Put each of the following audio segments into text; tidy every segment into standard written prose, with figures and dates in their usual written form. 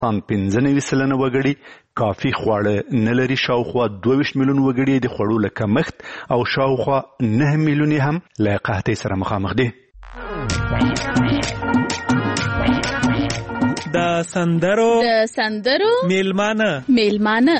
ان 95% وګړي کافي خواړه نه لري. شاوخوا 22 میلیون وګړي د خوړو له کمښت او شاوخوا 9 میلیون هم له قحطۍ سره مخامخ دي. د سندرو میلمانه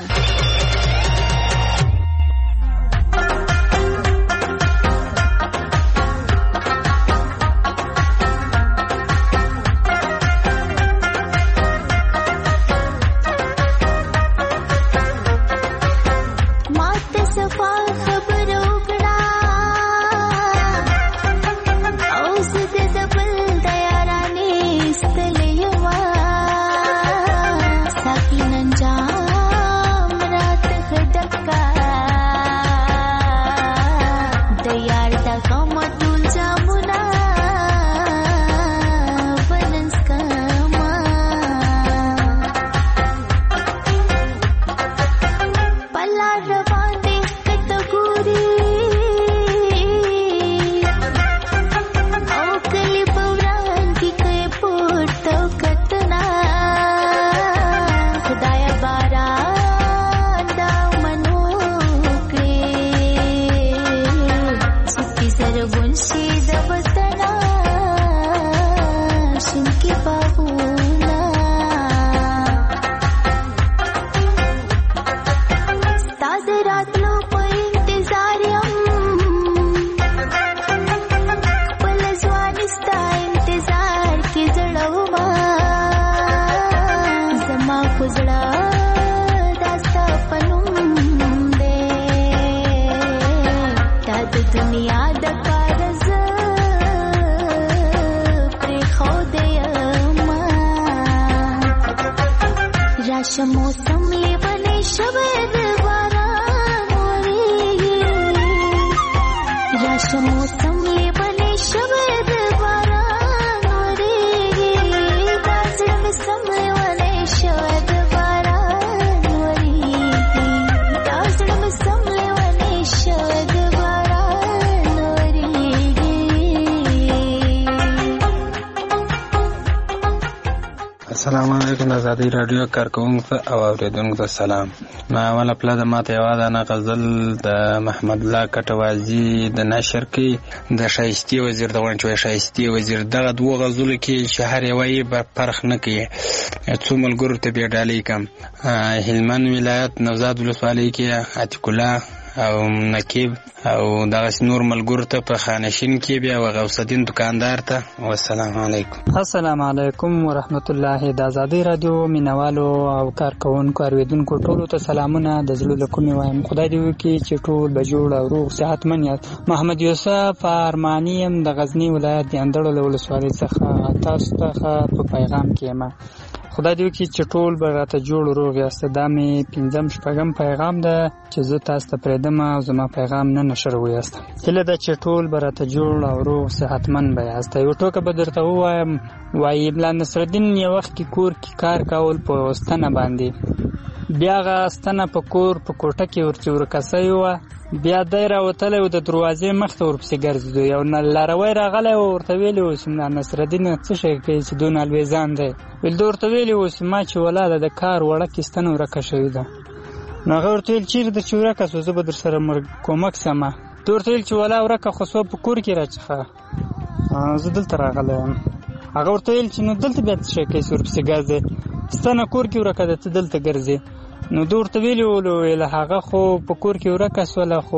السلام علیکم. آزادی رادیو کارکونکو او اوریدونکو ته سلام. ما اوله پله د ماته یوه دانه غزل د محمد الله کټوازي د نشر کې د شایستي وزیر د غونډې شایستي وزیر دغه دوه غزلو کې چې هر یوه یې فرق نه کوي. څو ملګرو ته بیا ډالۍ کم. هلمند ولایت نوزاد ولسوالۍ کې عتیق الله او نقیب او دغه نور ملګرو ته په خانشین کې بیا غوث الدین دکاندار ته. والسلام علیکم. السلام علیکم ورحمت الله. د آزادی رادیو مینوالو او کارکونکو اوریدونکو ټولو ته سلامونه د زړه له کومې وایم. خدای دې وکړي چې ټول به جوړ او روغ صحتمن یاست. محمد یوسف ارمانی یم د غزنی ولایت د اندړو له ولسوالۍ څخه تاسو ته په پیغام کې یم. خدای دې وکړي چې ټول به راته جوړ روغ یاست. دا مې 5 پیغام ده چې زه تاسو ته پرېږدم او زما پیغام نه نشر ویاست. هیله ده چې ټول به راته جوړ او روغ صحتمن به یاست. یو ټوکه به درته ووایم. وایي ملا نصرالدین یو وخت کې کور کې کار کول په ستنه باندې، بیا هغه ستنه په کور په کوټه کې ورچې ورکسۍ وه، بیا دی راوتلی و د دروازې مخ ته ورپسې ګرځېدو. یو لاروی راغلی و ورته ویلي و چې ملا نصرالدین څه شی کوي چې دونه الویزان دی؟ ویل ده ورته ویلي و چې ما چې ولاده د کار وړکې ستنه ورکه شوې ده. نو هغه ورته ویل چېرې ده چې ورکه سوه زه به در سره کومک سمه. ده ورته ویل چې ولا ورکه خو سوه په کور کې راڅخه زه دلته راغلی یم. هغه ورته ویل چې نو دلته بیا څه شی کوي چې ورپسې ګرځې؟ ستنه کور کې ورکه ده ته دلته ګرځې. نو ده ورته ویلي ویل هغه خو په کور کې ورکه سوله خو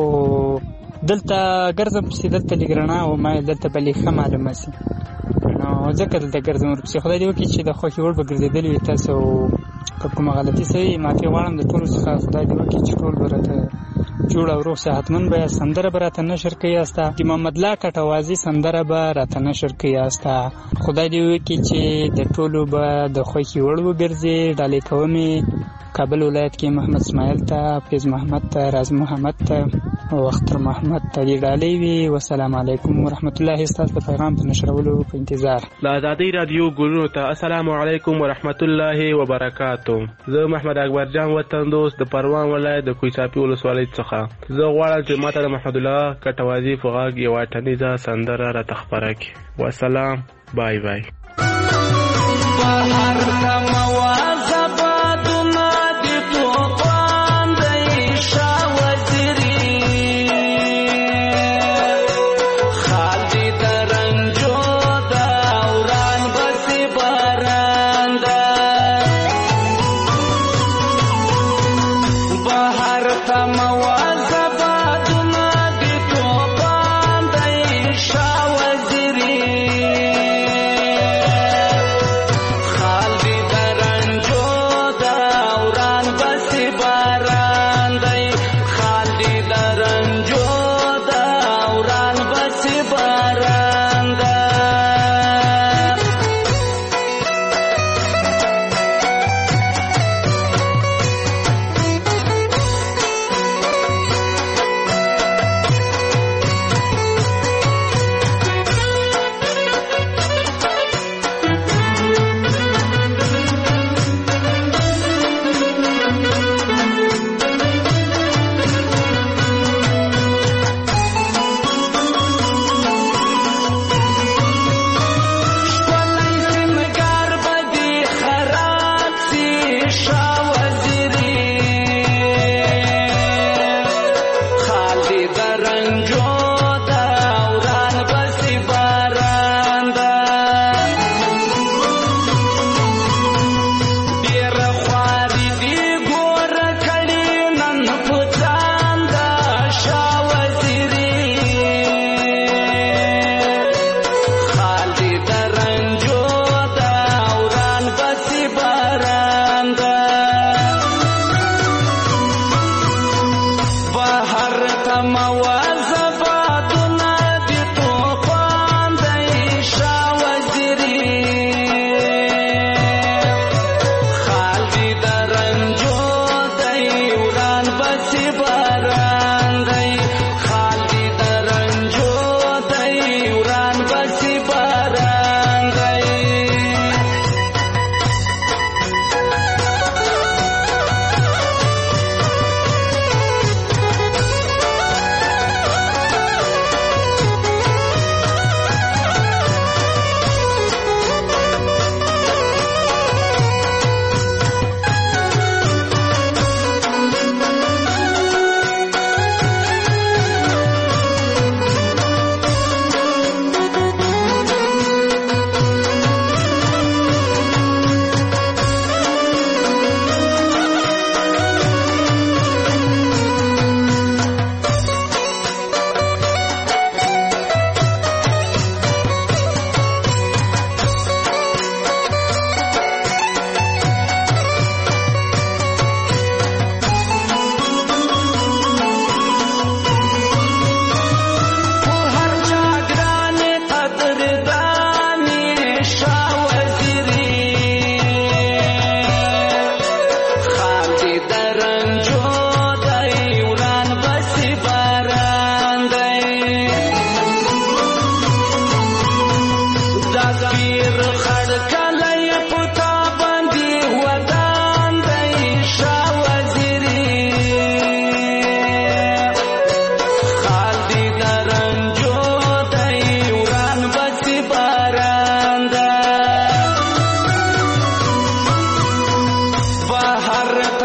دلته ګرځم پسې دلته لږ رڼا و ما دلته به لږ ښه معلومه سي نو ځکه دلته ګرځم ورپسې. خدای دې وکړي چې د خوښې وړ به ګرځېدلي وي. تاسو که کومه غلطي سوي معافي غواړم د ټولو څخه. خدای دې وکړي چې ټول به راته جوړ او روغ صحتمن به یاست. سندره به راته نشر کوي یاسته. د محمد الله کټوازي سندره به راته نشر کوي یاسته. خدای دې وکړي چې د ټولو به د خوښې وړ وګرځي. ډالۍ کومې کابل ولایت کې محمد اسماعیل ته، فیض محمد ته، راز محمد ته او اختر محمد ته دې ډالۍ وي. والسلام علیکم ورحمت الله. ستاسو د پیغام په نشرولو په انتظار. د آزادۍ رادیو ګلونو ته السلام علیکم ورحمت الله وبرکاتو. زه محمد اکبر جان وطن دوست د پروان ولایت د کوهساپي ولسوالۍ څخه. زه غواړم چې ماته د محمد الله کټوازي په غږ یوه ټنیزه سندره راته خپره کړي. والسلام. بای بای.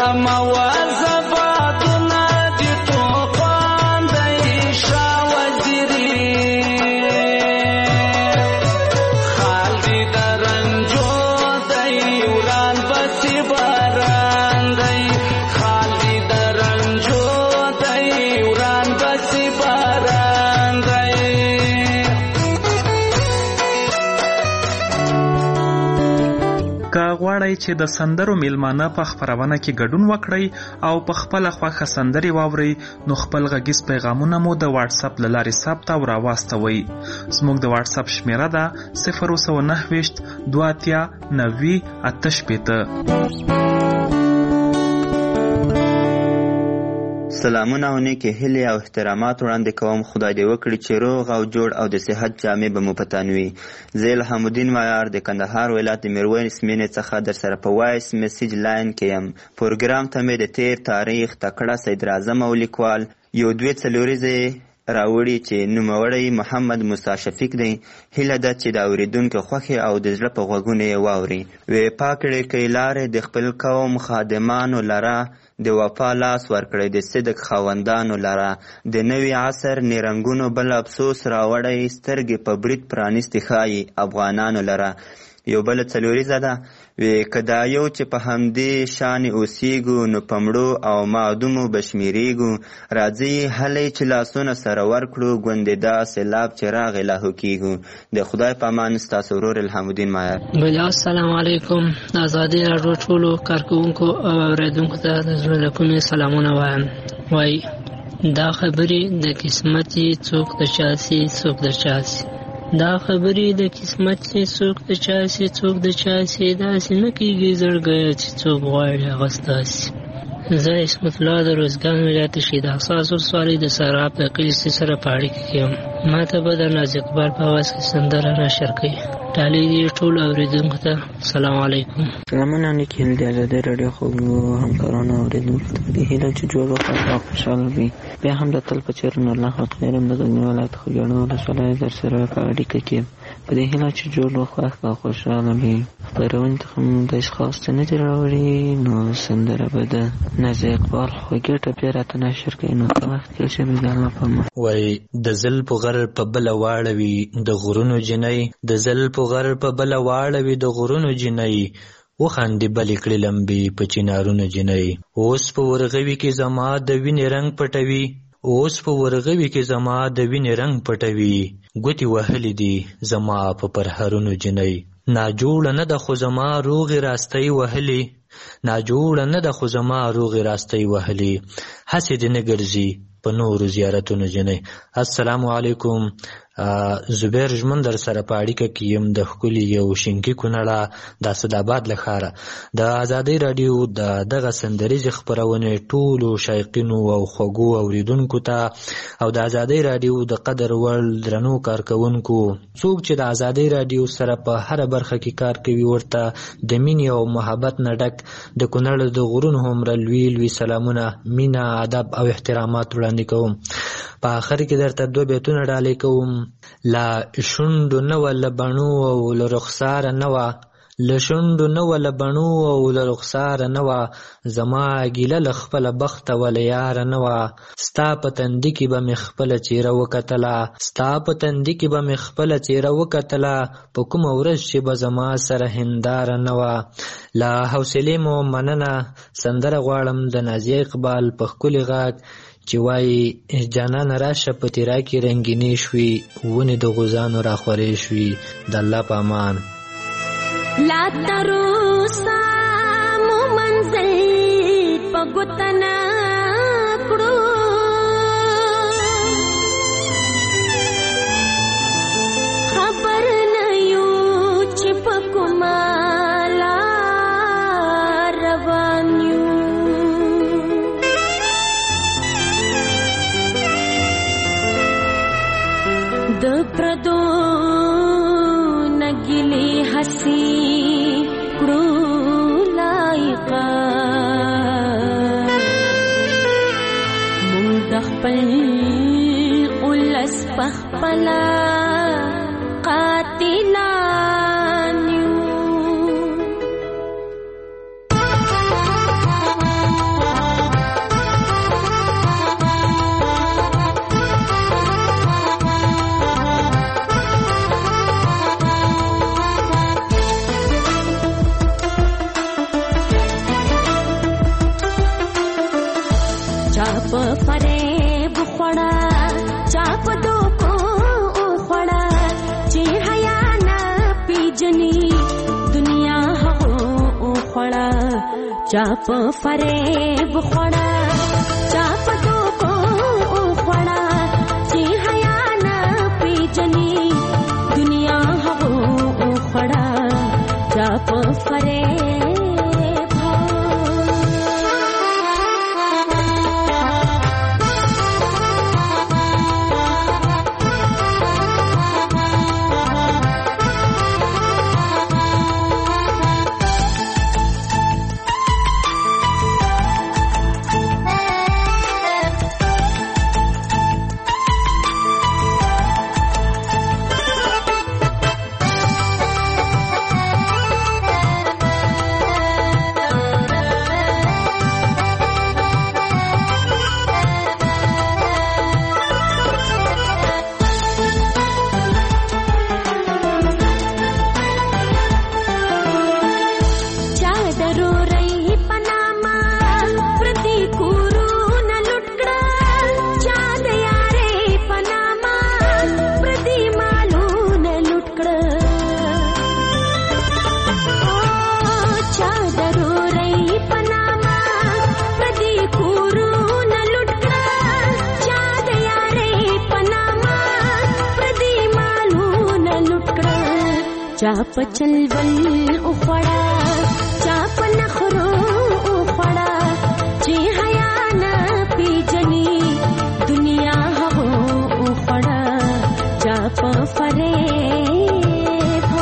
چې د سندرو میلمانه په خپرونه کې ګډون وکړئ او په خپل خوښه سندرې واورئ نو خپل غږیز پیغامونه مو د واتس اپ له لارې ثبت او راواستوئ. زموږ د واتس اپ شمیره ده 029 2 90 سلامونه او نیکې هیلې او احترامات وړاندې کوم. خدای دې وکړي چې روغ او جوړ او د صحت جامې به مو په تن وي. زه الهام الدین معیار د کندهار ولایت د میرویس مینې څخه در سره په وایس میسیج لاین کې یم. پروګرام ته مې د تیر تاریخ تکړه صدر اعظم او لیکوال یو 2 څلوریزې راوړي چې نوموړی محمد موسی شفیق دی. هیله ده چې د اورېدونکو خوښې او د زړه په غوږونه یې واوري. وې پاکړې کې لارې د خپل قوم خادمانو لره د وفا لاس ورکړی د صدق خاوندانو لره د نوي عصر نیرنګونو بل افسوس راوړی سترګې په برید پرانیستې ښایي افغانانو لره. یو بل څلوریزه ده وی که دا یو چې په همدې شانې اوسیږو نو په مړو او معدومو به شمېرېږو. راځئ هلئ چې لاسونه سره ورکړو ګوندې دا سیلاب چې راغی لاهو کېږو. د خدای په امان ستاسو ورور الهام الدین معیار. بله السلام علیکم. ازادي راډیو ټولو کارکوونکو او اورېدونکو ته د زړه له کومې سلامونه وایم. وایي دا خبرې د قسمت یې څوک د چا سي څوک د چا سي دا خبرې د قسمت چې څوک د چا سي څوک د چا سي داسې نه کېږي زړګیه چې څوک غواړي هغه ستاسي. زه اسمت الله د روزګان ولایت شهید حساس ولسوالۍ د سراب د کلیسې سره په اړیکه کې یم. ما ته به د ناز اقبال په اواز کې سندره نشر کوي. ډالۍ دې ټولو اورېدونکو ته سلام علیکم. سلامونه نیکې هیلې د ازادۍ راډیو خوږو همکارانو اورېدونکو ته په دې هیله چې جوړ وخت او خوشحاله وي. بیا هم د تل په څېر نورالله خیر یم د غزني ولایت خوږیاڼو ولسوالۍ در سره په اړیکه کې په دې هیله چې جوړ وخت او خوشحاله وي. خپرونې ته هم داسې خاص څه نه دي راوړي نو سندره به د ناز اقبال خوږې ټپې راته نشر کوي. نو ښه وخت کې چې د الله په امان. وایي د زلفو غر په بله واړوي د غرونو جنۍ د زلفو غر په بله واړوي د غرونو جنۍ وخاندې بلې کړې لمبې په چنارونو جنۍ. اوس په ورغوي کې زما د وینې رنګ پټوي اوس په ورغوي کې زما د وینې رنګ پټوي ګوتې وهلې دي زما په پرهرونو جنۍ. ناجوړه نه ده خو زما روغې راستۍ وهلې ناجوړه نه ده خو زما روغې راستۍ وهلې هسې دې نه ګرځي په نورو زیارتونو جنۍ. السلام علیکم. زبیر ژمن در سره په اړیکه کې یم د ښکلي یو شینکي کونړه د اسداباد له ښاره. د ازادۍ راډیو د دغه سندریزې خپرونې ټولو شایقینو او خوږو اورېدونکو ته او د ازادۍ راډیو د قدر وړ درنو کارکوونکو څوک چې د ازادۍ راډیو سره په هره برخه کې کار کوي ورته د مینې او محبت نه ډک د کونړ د غرونو هومره لوی لوی سلامونه مینه ادب او احترامات وړاندې کوم. په آخر کې درته 2 بیتونه ډالۍ کوم. لا شونډو نه وه له بڼو او له رخساره نه وه له شونډو نه وه له بڼو او له رخساره نه وه زما ګیله له خپله بخته وله یاره نه وه ستا په تندي کې به مې خپله څېره وکتله ستا په تندي کې به مې خپله څېره وکتله په کومه ورځ چې به زما سره هنداره نه وه. له حوصلې مو مننه. سندره غواړم د نازیه اقبال په ښکلي غږ چې وایي جانان راشه په تیرا کې رنګینې شوي ونې د غوزانو راخورې شوي. د الله په امان. لا تروسا مو منزل په ګوتنا کړو خبر نه یو چې په کومه لار روان یو د پردو نګلی حسی کړو لایقا مونږ د خپل ولس په خپله قاتلان یو. په فریب خوړه چا په دوکو خوړه چې حیا نه پیژني دنیا هغو خوړه چا په فریب خوړه چا په دوکو خوړه چې حیا نه پیژني دنیا هغو خوړه چا په فریب چاپ چلول اخوڑا چاپ نخرو اخوڑا چی حیا نا پیجنی دنیا ہو اخوڑا چاپ فریب ہو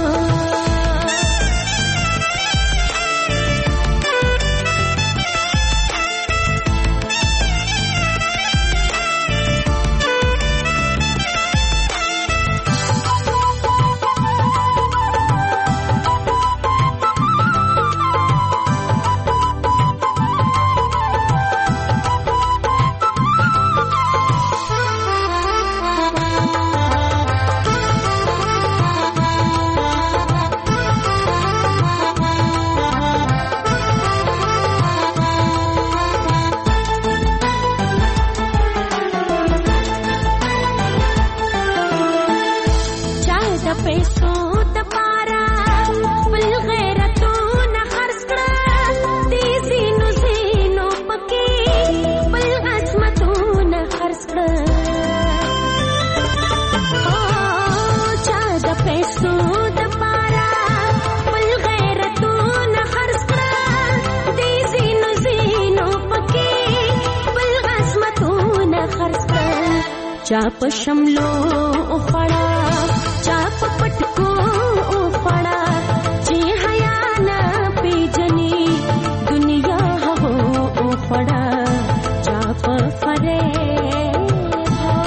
چاپ شملو اخڑا چاپ پٹکو اخڑا چی حیا نا پیجنی دنیا ہو اخڑا چاپ فریب ہو.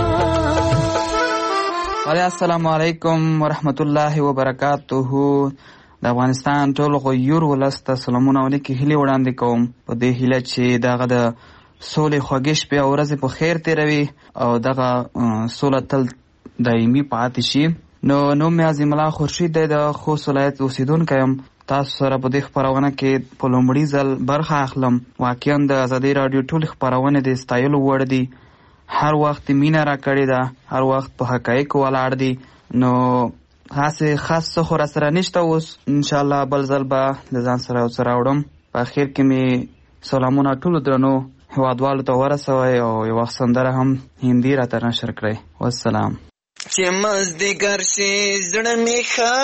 السلام علیکم ورحمت الله وبرکاته. د افغانستان ټول غیور ولس ته سلامونه ولیکي هیلې وړاندې کوم په دې هیله چې دغه د سولې خوږې شپې او ورځې په خیر تېروي او دغه سوله تل دایمي پاتې شي. نوم مې عظیم الله خورشید دی، د خوست ولایت اوسېدونکی یم. تاسو سره په دې خپرونه کې په لومړي ځل برخه اخلم. واقعا د ازادۍ راډیو ټولې خپرونې د ستایلو وړ دي. هر وخت مینه راکړې ده، هر وخت په حقایقو ولاړ دي. نو هسې خاص څه خو راسره نشته. اوس انشاءالله بل ځل به د ځان سره یو څه راوړم. په اخر کې مې سلامونه ټولو درنو هیوادوالو ته ورسوئ او یو وخت سندره هم هندي راته نشر کړئ. والسلام. چې مازدیګر شي زړه مې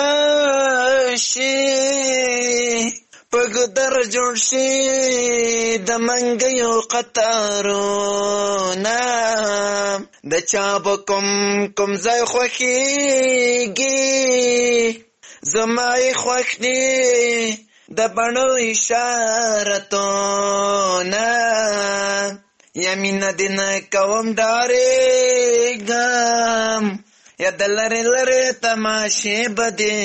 خاشي په ګدر جوړ شي د منګیو قطارونه د چا به کوم ځای خوښېږي زما یې خوښ دي د بڼو اشارتونه یا مینه دې نه کوم ډارېږم یا د لرې لرې تماشې به دې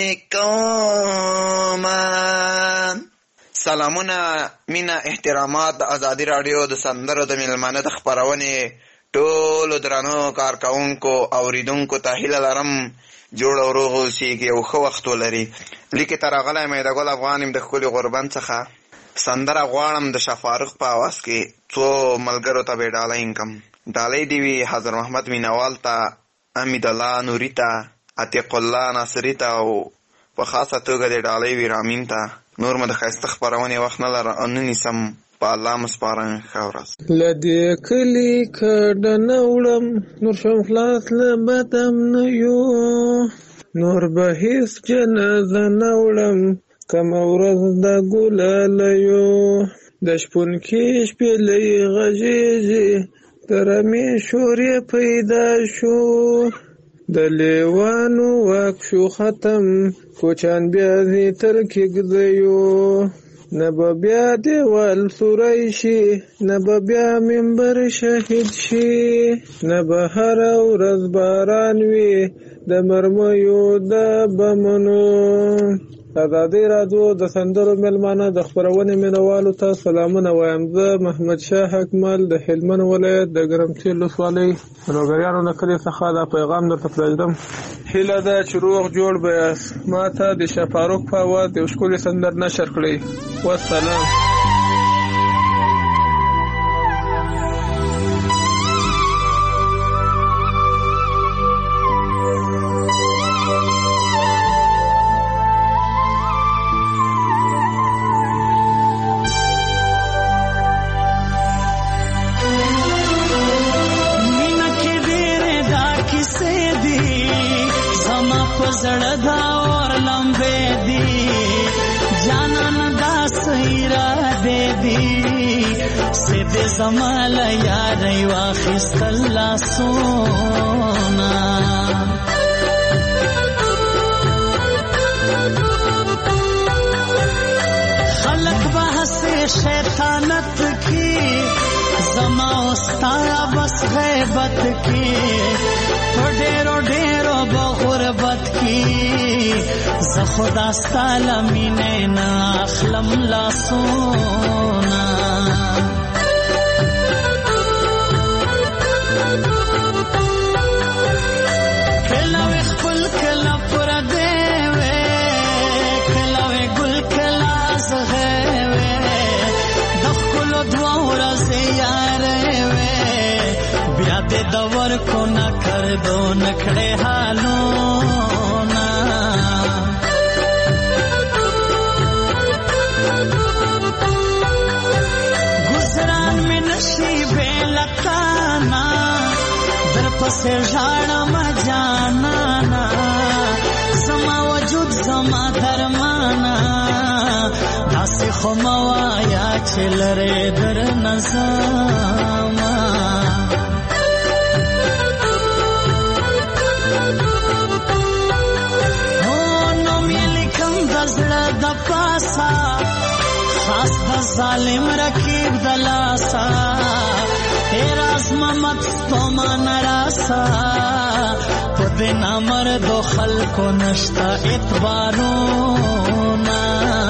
کومه. سلامونه، مینه، احترامات د ازادي راډیو د سندرو د میلمانه د خپرونې ټولو درنو کارکوونکو اوریدونکو ته هیله لرم جوړ او روغ اوسېږي او ښه وخت ولري. لیکې ته راغلی مې د ګل افغان یم د ښکلي غوربند څخه. سندره غواړم د شاه فاروق په اواز کې څو ملګرو ته به ډالۍ کم. ډالۍ دی وي حضرت محمد مینوال ته، امید الله نوري ته، عتیق الله ناصري ته، او په خاصه توګه د ډالۍ وي رامین ته. نور مو د ښایسته خپرونې وخت نه نه نیسم، په الله مو سپارم. ښه ورځ. له دې کلي کډه نه وړم، نور شم خلاص له بدم نه یو، نور به هېڅ جنازه نه وړم، کمه ورځ د ګلالیو. د شپون کې شپېلۍ غږېږي، د رمې شور یې پیدا شو، د لیوانو واک شو ختم، کوچان بیا دې تر کېږدیو. نه به بیا دیوال سوری شي، نه به بیا منبر شهید شي، نه به هره ورځ باران وي د مرمیو د بمونو. ازادي راډیو د سندرو مېلمانه د خپرونې مینوالو ته سلامونه وایم. زه محمد شاه اکمل د هلمند ولایت د ګرمسیر ولسوالۍ لوګریانو د کلي څخه دا پیغام درته پرېږدم. هیله ده چې روغ جوړ به یاست. ما ته د شاه فاروق په اواز د یو ښکلي سندر نشر کړئ. والسلام. زړه دا اور لمبې دي، جانان دا سیرا دې دي، سیدې زمال یاري واخیستل لاسونه. خلق بحث شیطانت کی، زما استا بس غیبت کی، ډیرو ډیرو بغربت کی، زه خدا ستا لمینې نه اخلم لاسونه. کله وې خپل کله پردی وې، کله وې ګل کله زغې وې، د ښکلو دوه ورځې یارې وې، بیا دې د ورکو نه کردو نکړې حالونه. گزران مې نشي بې لتانا، در پسې ژاړم جانانا، زما وجود زما درمانا، داسې خو مه وایه چې لرې در نه زما. زړه د پاسا خاص د ظالم رکیب د لاسا، راز محمد ستومان راسا، په دې نامردو خلکو نشته اعتبارونه.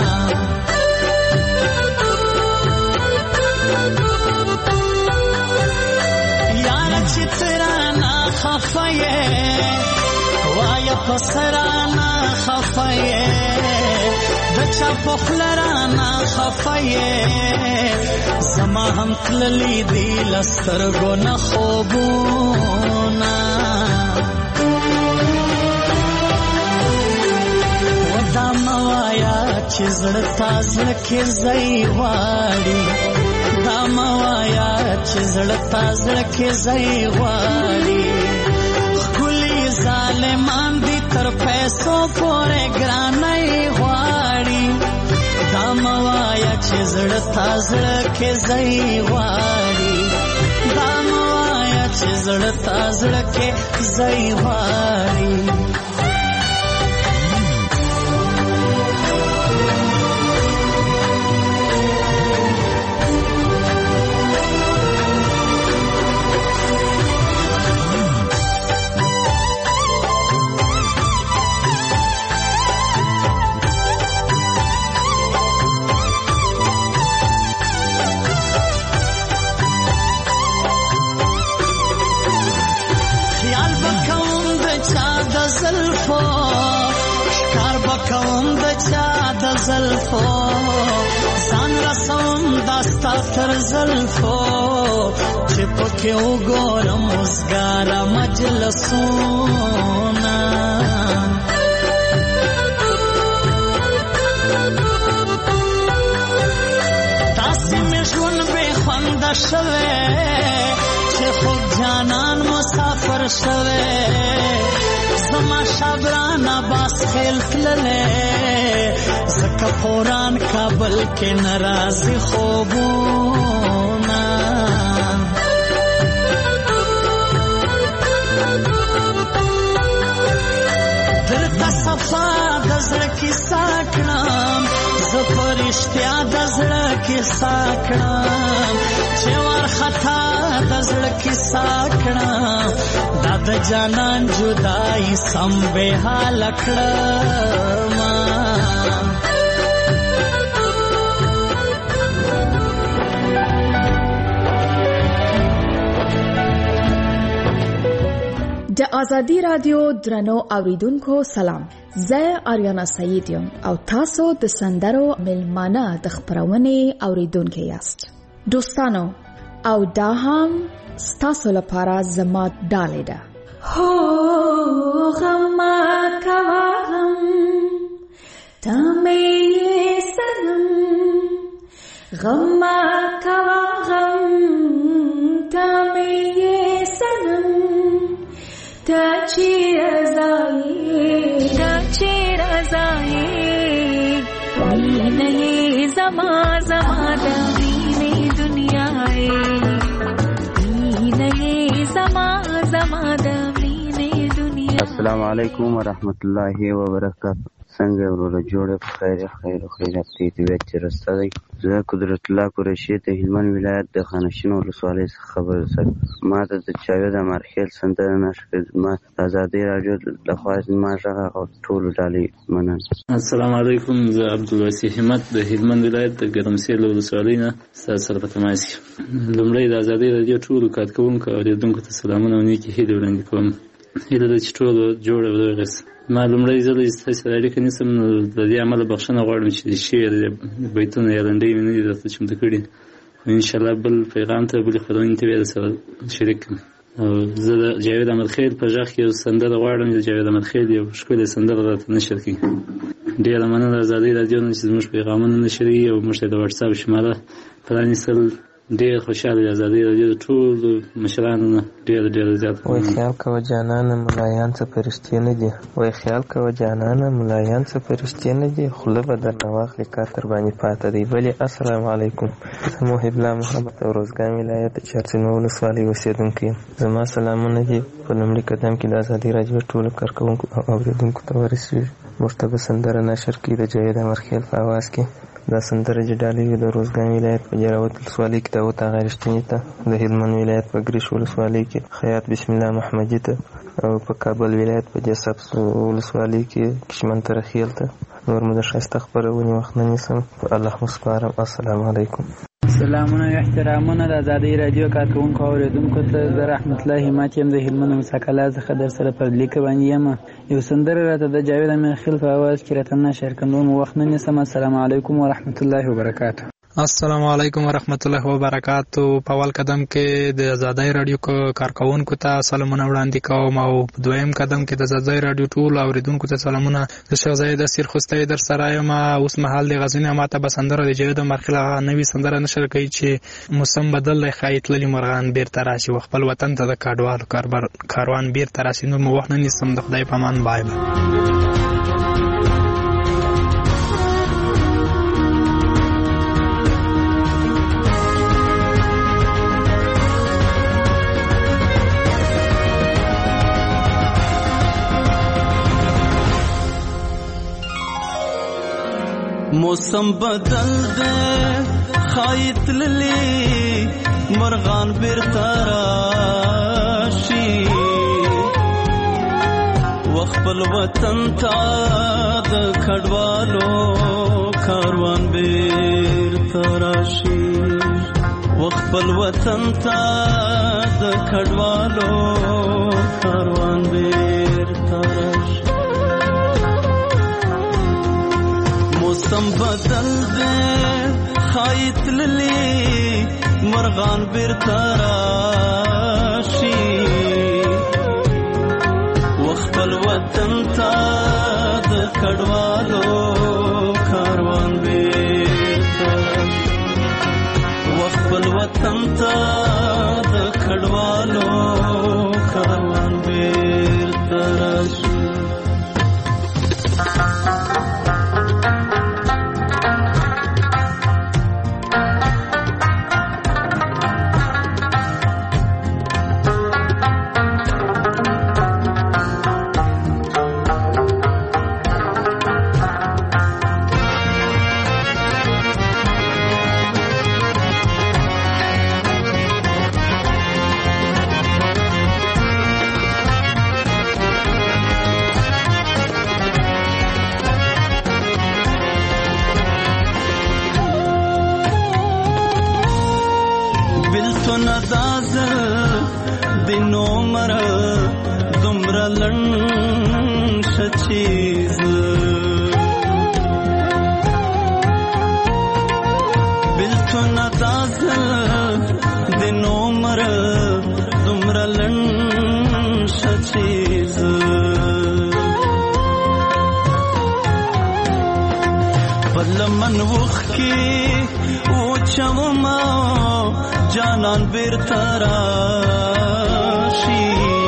یاره چې ترانه خفه یې وایه په سرانه خفه یې، د چا په خوله رانه خفه یې، زما هم تللي دي له سترګو نه خوبونه. و دا مه وایه چې زړه تا زړه کې ځای غواړي، دا مه وایه چې زړه تا زړه کې ځای غواړي، ظالمان دی تر پیسو پورې ګرانۍ غواړي، دا مه وایه چې زړه تا زړه کې ځای غواړي، دا مه وایه چې زړه تا زړه کې ځای غواړي. زلفو ځان رسوم داستا تر زلفو چې پکې وګورم وزګاره مجلسونه تاسې مې ژوند بې خونده شوی چې خوب جانان مسافر شوی زما شبران عباس خیل تللی زکه پوران کابل کې ناراضي خوبونه درته صفا د زړه کیسه کړم زه په رښتیا د زړه کیسه کړم چې وارخطا د زړه کیسه کړم دا د جانان جدایي سم بې حاله کړم د ازادي رادیو درنو اوریدونکو سلام. زه آریانا سعید یم او تاسو د سندرو ملمانه د خبرونې اوریدونکو یاست. دوستانو او دا هم ستاسو لپاره زما ډالۍ ده. هو غم کوا غم تمه سنم غم کوا غم تمه سنم تا چیر ازائی نہیں زما دا وینې دنیا نہیں زما دا وینې دنیا. السلام علیکم ورحمت الله وبرکاته. څنګه وروره جوړه په خیر خیرات دې طبیعت چې رسته دی. زه قدرت الله قریشي د هلمند ولایت د خانشین ولسوالۍ څخه خبر سر ما ته د جاوید امرخیل سندره نشر ما آزادي رادیو د خواص ما څخه ټول ډالۍ مننه. السلام علیکم. زه عبدالوسی همت د هلمند ولایت د ګرمسیر ولسوالۍ نه ستاسو سره په تماس یم. لومړی د آزادي رادیو ټول کارکوونکو او اوریدونکو ته سلامونه او نیکې هیلې وړاندې کوم. هیله ده چې ټول جوړ او روغ. ما لومړی ځل ستاسو سره اړیکه نیسم نو د دې امله بخښنه غواړم چې د شعر بیتونه یا لنډۍ مې نه دي درته چمتو کړي. انشاءالله بل پیغام ته بلې خپرونې ته بیا سره شریک کړم. او زه د جاوید احمدخیل په غږ کې یو سندره غواړم. د جاوید احمدخیل یو ښکلې سندره راته نشر کړي. ډېره مننه ازادي رادیو نه چې زموږ پیغامونه نشروي او موږ ته د واتساپ شماره پرانیستل. ډېر خوشحاله ازادي رادیو د ټولو مشرانو نه ډېر زیات. وای خیال کوه جانانه ملایان څه فرشتې نه دي. وای خیال کوه جانانه ملایان څه فرشتې نه دي. خوله به درنه واخلي کار تر باندې پاته دی. بلې السلام علیکم. زه محب الله محمد د روزګان ولایت د چارسینو ولسوالۍ اوسېدونکی یم. زما سلامونه دي په لومړي قدم کې د ازادي رادیو ټولو کارکوونکو او اورېدونکو ته ورسېږي. موږ ته به سندره نشر کړي د جاوید امرخیل په اواز کې. دا سندره چې ډالۍ وي د روزګان ولایت په جراوت ولسوالۍ کې داود اغا رښتیني ته، د هلمند ولایت په ګریش ولسوالۍ کې خیاط بسم الله محمدي ته، او په کابل ولایت په جسب ولسوالۍ کې کشمن ترخیل ته. نور مو د ښایسته خپرونې وخت نه نیسم، په الله مو سپارم. السلام علیکم. سلامونه او احترامونه د ازادۍ رادیو کارکوونکو او اوریدونکو ته. زه رحمت الله همت یم د هلمند مساکلا څخه در سره پر لیکه باندې یم. یو سندره راته د جاوید امرخیل په اواز کې راته نشر کړم. نور مو وخت نه نیسم. السلام علیکم ورحمت الله وبرکاته. السلام علیکم ورحمت الله وبرکاتو. په اول قدم کې د ازادۍ رادیو کارکوونکو ته سلامونه وړاندې کوم، او په دویم قدم کې د ازادۍ رادیو ټول اوریدونکو ته سلامونه. د شیخ زاید اسیر خوستی در سره یم. اوس مهال د غزنی ماته به سندره د جاوید امرخیل نوې سندره نشر کوي چې موسم بدل دی، ښایي تللي مرغان بیرته راشي و خپل وطن ته د کډوالو کاروان بیرته راشي. نور مو وخت نه نیسم. د خدای په امان. بای بای. موسم بدل دے خایت للی مرغان بیرته راشي وخپل وطن ته د کډوالو کاروان بیرته راشي وخپل وطن ته د کډوالو کاروان بیرته راشي. موسم بدل دے خای تللی مرغان بیرته راشي وخپل وطن ته د کډوالو کاروان بیرته وخپل وطن ته د کډوالو کاروان بیرته راشي جانان بیرته راشي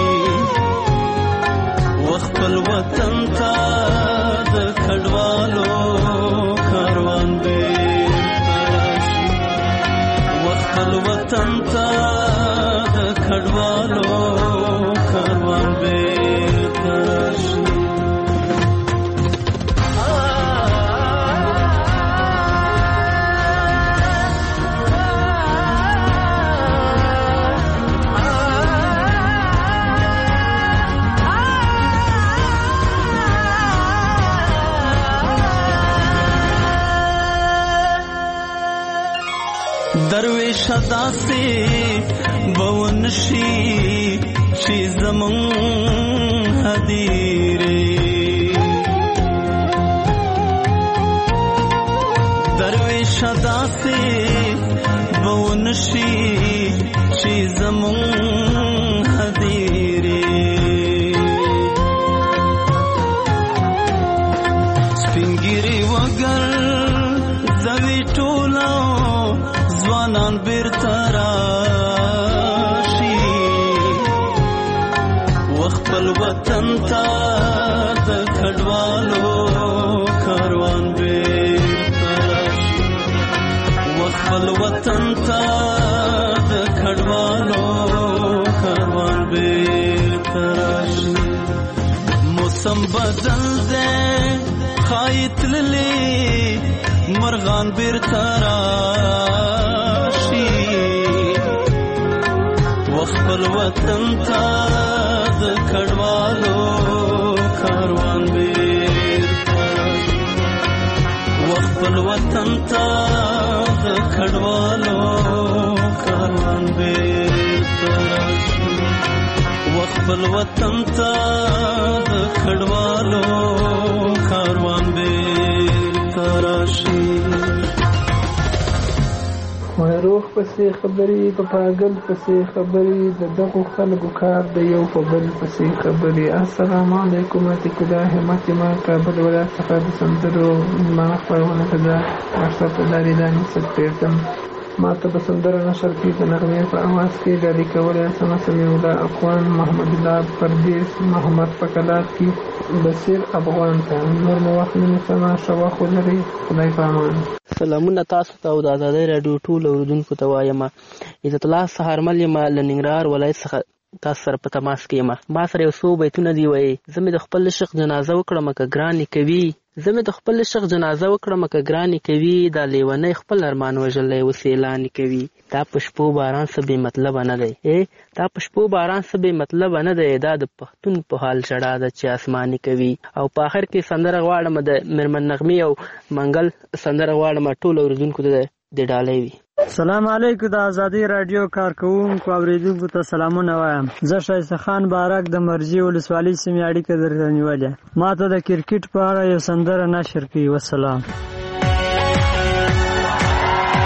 وخپل وطن ته د کډوالو کاروان بیرته راشي وخپل وطن ته د کډوالو کاروان بیرته راشي درویش داسې بونشي چې زمون هدیره درویش داسې بونشي چې زمون هدیره سپینګری وګر زوی ټولا ځوانان بیرته راشي وخپل وطن ته د کډوالو کاروان بیرته راشي وخپل وطن ته د کډوالو کاروان بیرته راشي موسم بدل دی خای تللی مرغان بیرته راشي وخپل وطن ته د کډوالو کاروان بیرته راشي وخپل وطن ته د کډوالو کاروان بیرته راشي وخپل وطن ته د کډوالو کاروان بیرته راشي وای روح پسې خبرې په پاگل پسې خبرې د دغو خلکو کار د یو په بل پسې خبرې. السلام علیکم اتکدا همت ما کابل ولایت څخه د سندرو ما خپرونه ته د واتساپ له لارې دا نصب پیژم ما ته د سندرو نشر کې د نغمې په اواز کې ډالۍ کولی اسمه سمیع الله افغان محمد الله پردیس محمد فکلات کې بصیر افغان ته نور مو وخت نه سما شواخ ولري خدای په امان. سلامونه تاسو ته او د آزادۍ راډیو ټول اوریدونکو ته وایم. عزت الله سهارمل یم له ننګرهار ولایت څخه تاسو سره په تماس کې یم. ما سره یو څو بیتونه دي وایي زه مې د خپل عشق جنازه وکړم که ګرانې کوي زه مې د خپل عشق جنازه وکړم که ګرانې کوي دا لیونی خپل ارمان وژلی اوس اعلان کوي. دا په شپو باران څه بې مطلبه نه دی دا په شپو باران څه بې مطلبه نه دی دا د پښتون په حال ژړا ده چې آسماني کوي. او په آخر کې سندره غواړم د میرمن نغمې او منګل سندره غواړم ټول اوریدونکو ته د ډالۍ وي. سلام علیکم د آزادۍ راډیو کارکوونکو اوریدونکو ته سلامونه وایم. زه شایسته خان بارک د مرجې ولسوالۍ سیمې اړیکه درته نیولې. ما ته د کرکټ په اړه یو سندره نشر کړي. والسلام.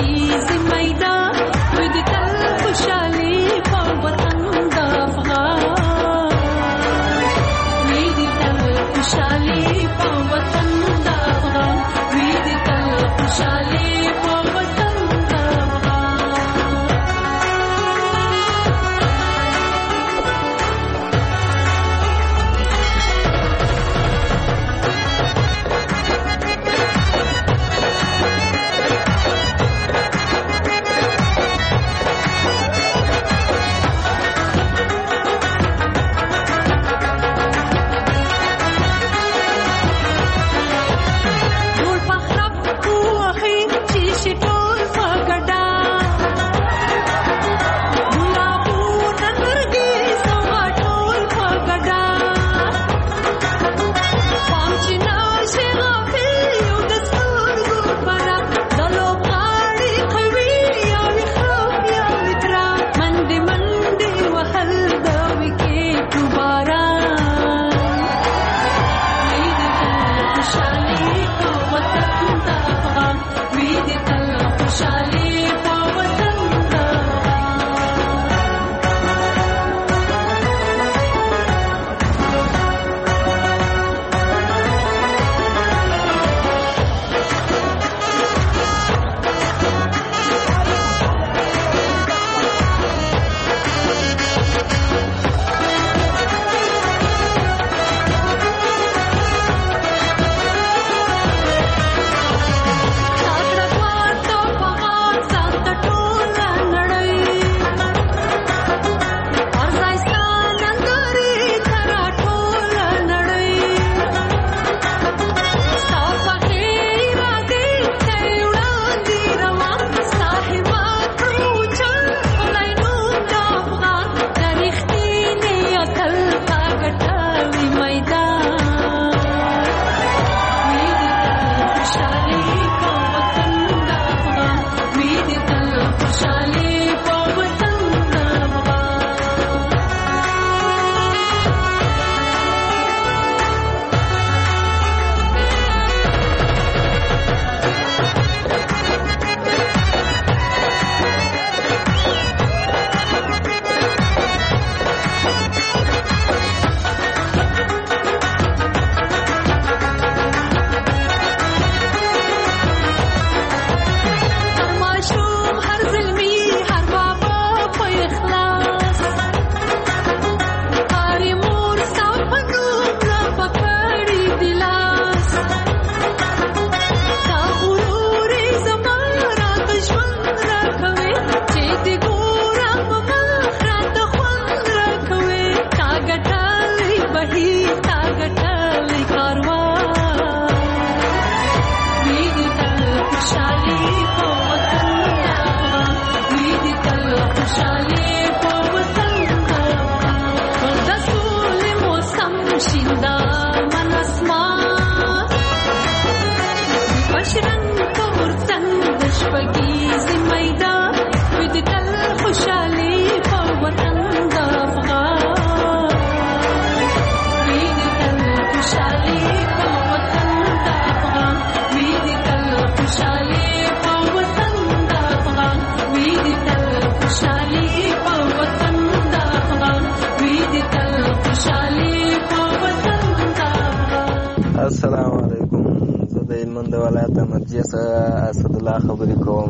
السلام علیکم. زه د هلمند د ولایت مرجع څخه اسدالله خبرې کوم.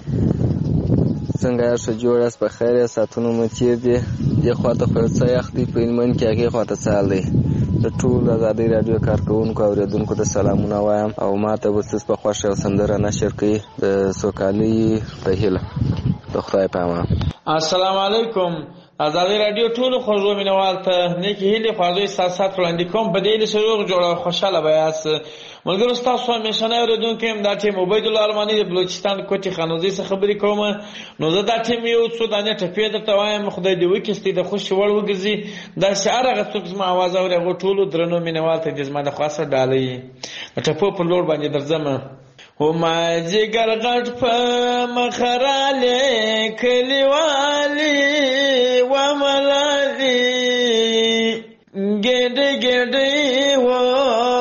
څنګه یاست؟ جوړ یاست؟ په خیر یاست؟ ساعتونه مو تېر دي. دې خواته خو یو څه یخ دی په هلمند کې، هغې خواته څه حال دی؟ د ټولو ازادۍ راډیو کارکوونکو اورېدونکو ته سلامونه وایم او ما ته به ستاسو په خوښه یوه سندره نشر کوي د سوکالۍ په هیله. د خدای په امان. السلام علیکم. ازادۍ راډیو ټولو خوږو مینوال ته نیکې هیلې خواږه احساسات وړاندې کوم. په دې هیلې چې روغ جوړ او خوشحاله به یاست. ملګرو ستاسو همیشنی اورېدونکی یم. دا ټیم عبیدالله الماني د بلوچستان کوټې خانوزۍ څخه خبرې کوم. نو زه دا ټیم یو څو دانې ټپې درته وایم. خدای دې وکړي چې د خوښې وړ وګرځي. داسې هر هغه څوک زما اواز اوري هغو ټولو درنو مینوال ته دې زما د خوا سره ډالۍ د ټپو په لور باندې درځم. ما جګر غټ په مخراله کلیوالي و ملالي ګډ ګډ و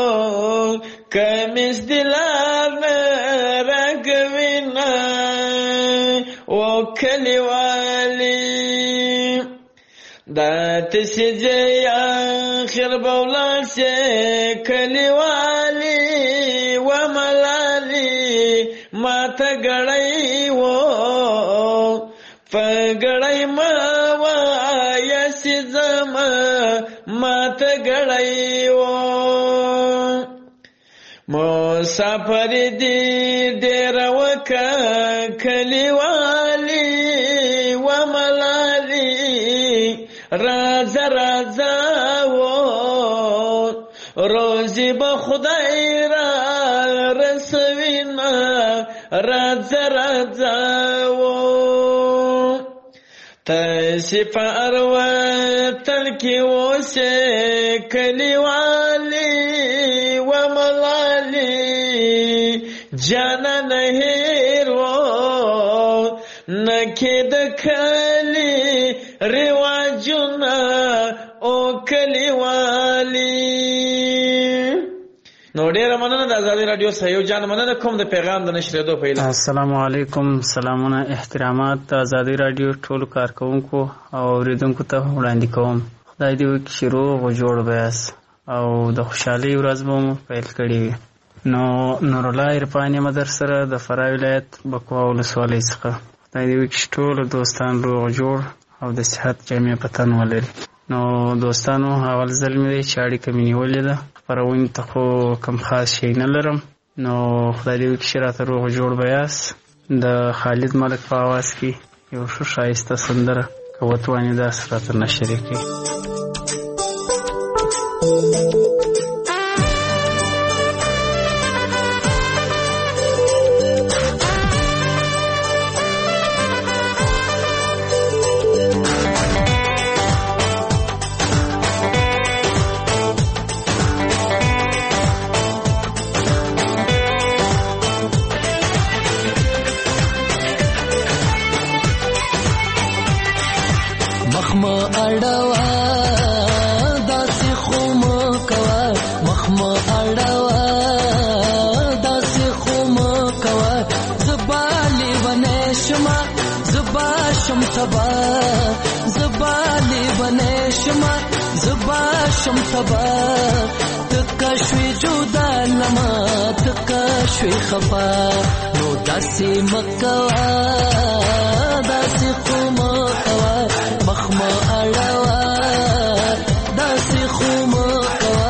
کمیس دلار رنگوینا او کلیوالی دا تسجی آخر بولاد سے کلیوالی و ملالی ما تا گڑی و فگڑی ما وایسی زما ما تا گڑی و مسافر دی دیر وکا کلیوالی و ملالی رازا رازا و روزی با خدای را رسوینا رازا رازا و تشف اروتن کی و سے کلیوالی و ملالی جانا نہیں رو نکید کلی رواجنا او کلیوالی. نو ډیره مننه د آزادي رادیو سایو جان، مننه کوم د پیغام د نشریدو په اړه. السلام علیکم، سلامونه احترامات د آزادي رادیو ټولو کارکونکو او اوریدونکو ته وړاندې کوم. خدای دې وکړي چې روغ او جوړ بیاست او د خوشحالۍ ورځ به مو پیل کړې وي. نو نورالله عرفاني مدر سره د فراه ولایت بکوا ولسوالۍ څخه خدای دې وکړي چې ټول دوستان روغ جوړ او د صحت جامع په تن ولري. نو دوستانو، اول ځل مې دی چې اړیکه مې نیولې ده، خپرونې ته خو کم خاص شی نه لرم. نو خدای دې وکړي چې راته روغ جوړ به یاست. د خالد ملک په آواز کې یو ښه ښایسته سندره که وتوانې داسې راته نشرې کړي. شم تبا تکشوی جدا لما تکشوی خفا نو داسی مکوا داسی خمکوا مخما اڑوا داسی خمکوا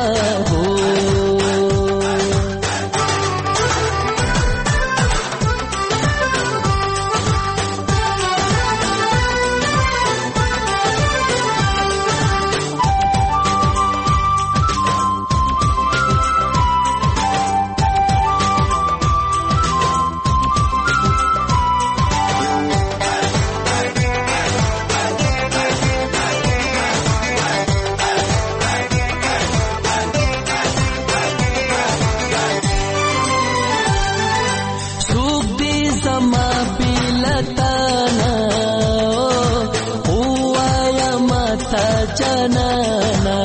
جانانا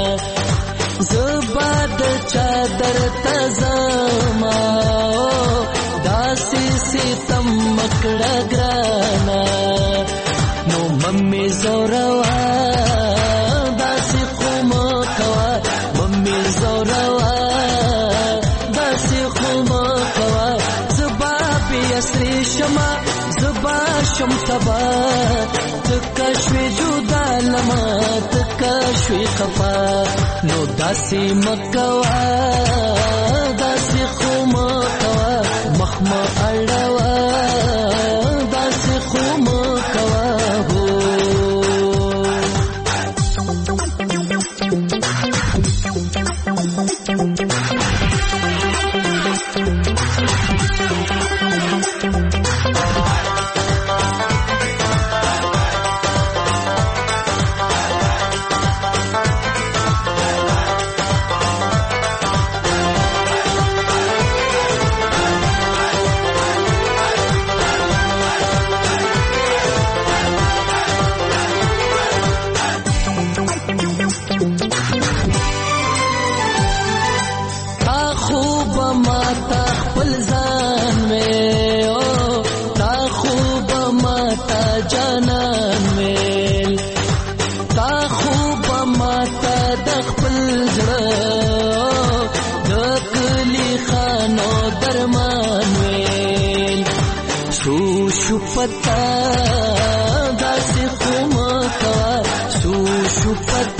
زباد چادر تزما داسی ستم مکڑا گرانا نو ممی زوروا داسی خمکوا ممی زوروا داسی خمکوا زبا بی اسری شما زبا شم تبا تکشوی جدا لما تکشوی خفا نو داسی مکوا داسی خمکوا مخما اڑوا داسی خمکوا جانان ویل تا خوب ماتا د خپل زړه د کلی خانو درمان ویل سو شو پتا داسې خو مکوا سو شو پتا